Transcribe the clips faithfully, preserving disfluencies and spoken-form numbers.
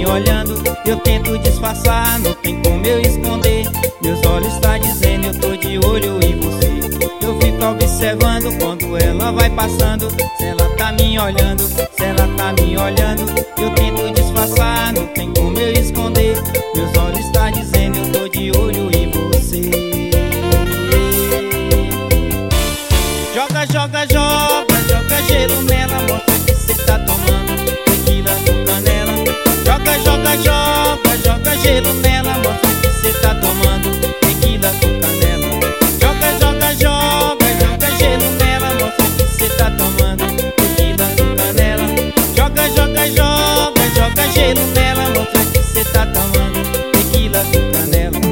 olhando, eu tento disfarçar, não tem como eu esconder. Meus olhos tá dizendo, eu tô de olho em você. Eu fico observando quando ela vai passando, se ela tá me olhando, se ela tá me olhando, eu tento disfarçar, não tem como eu esconder. Meus olhos tá dizendo, eu tô de olho em você. Joga, joga, joga, joga gelo nela, mostra que cê tá tomando tequila com canela. Joga, joga, joga, joga gelo nela, mostra que cê tá tomando tequila com canela. Joga, joga, joga, joga gelo nela, mostra que cê tá tomando tequila com canela. Joga, joga, joga, joga gelo nela, mostra que cê tá tomando tequila com canela.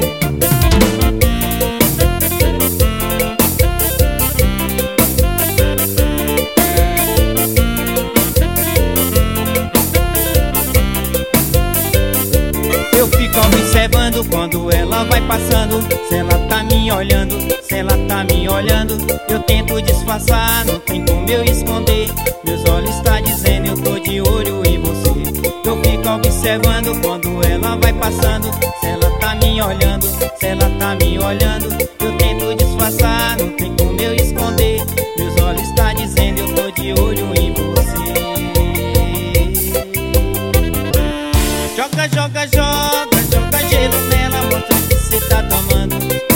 Eu fico observando quando ela vai passando, se ela tá me olhando, se ela tá me olhando, eu tento disfarçar, não tem como eu esconder. Meus olhos tá dizendo, eu tô de olho em você. Eu fico observando quando ela vai passando, se ela tá me olhando, se ela tá me olhando, eu tento disfarçar, não tem como eu esconder. Meus olhos tá dizendo, eu tô de olho em você. Joga, joga, joga, joga gelo nela, mostra que cê tá tomando